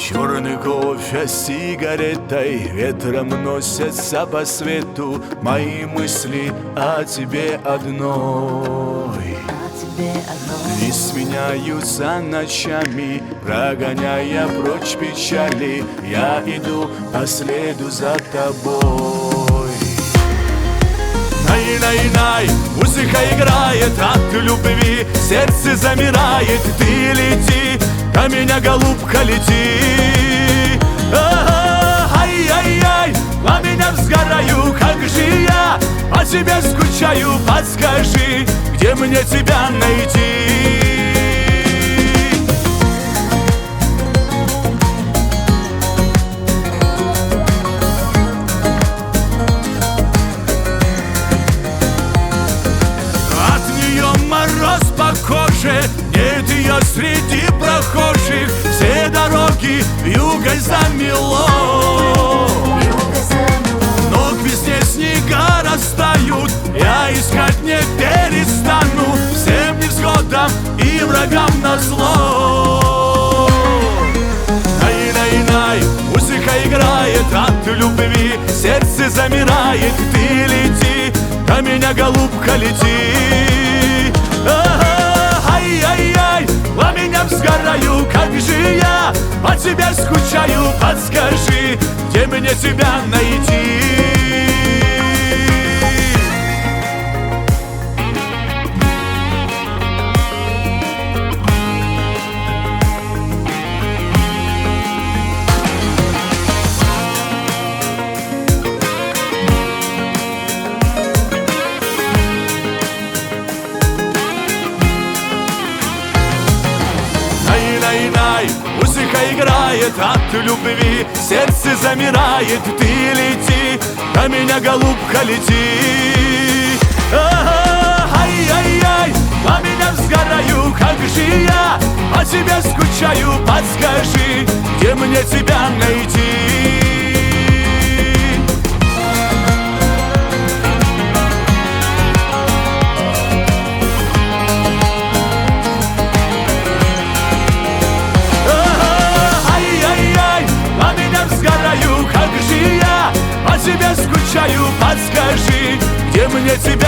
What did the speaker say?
Черный кофе с сигаретой ветром носятся по свету мои мысли о тебе одной. И сменяются ночами, прогоняя прочь печали. Я иду по следу за тобой. Най-най-най, музыка играет от любви, сердце замирает. Ты лети, ко меня, голубка, лети. Ай-яй-яй, по меня сгораю, как же я по тебе скучаю. Подскажи, где мне тебя найти? Мороз по коже, нет ее среди прохожих. Все дороги вьюгой замело, но к весне снега растают. Я искать не перестану, всем невзгодам и врагам назло. Най-най-най, музыка играет от любви, сердце замирает. Ты лети, ко меня, голубка, лети. Ай-яй-яй, по меня сгораю, как же я по тебе скучаю. Подскажи, где мне тебя найти? Най-най-най, музыка играет от любви, сердце замирает. Ты лети, ко меня, голубка, лети. Ай-яй-яй, по меня сгораю, как же я по тебе скучаю. Подскажи, где мне тебя найти? Как же я по тебе скучаю. Подскажи, где мне тебя